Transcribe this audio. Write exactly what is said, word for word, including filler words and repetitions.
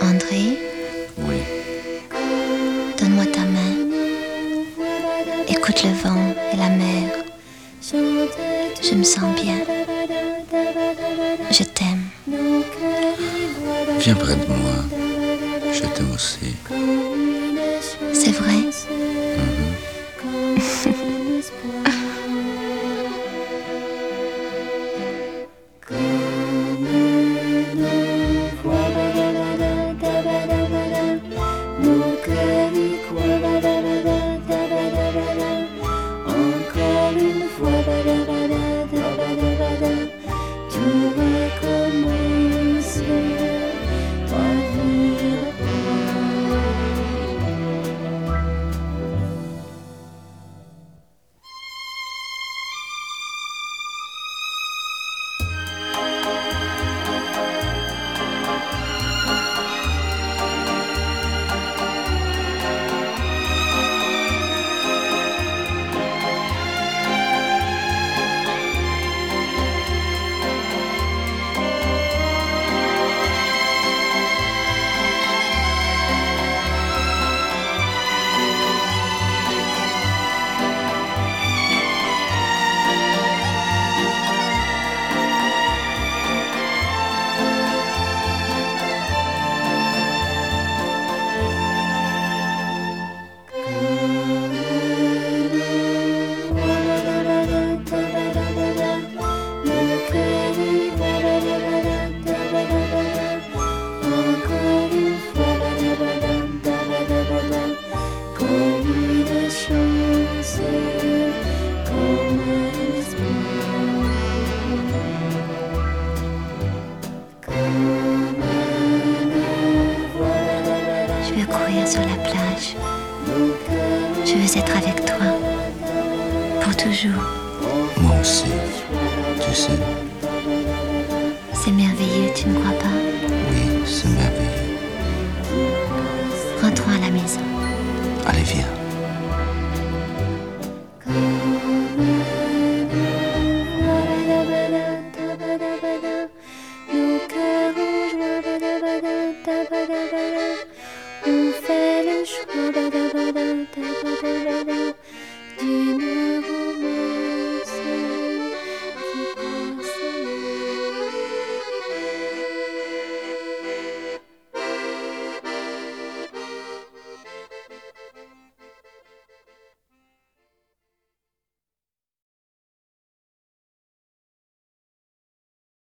André, Oui. donne-moi ta main. Écoute le vent et la mer. Je me sens bien. Je t'aime. Viens près de moi. Je t'aime aussi. C'est vrai? Je veux courir sur la plage. Je veux être avec toi. Pour toujours. Moi aussi. Tu sais, C'est merveilleux, tu ne crois pas? oui, c'est merveilleux. Rentrons à la maison. Allez, viens.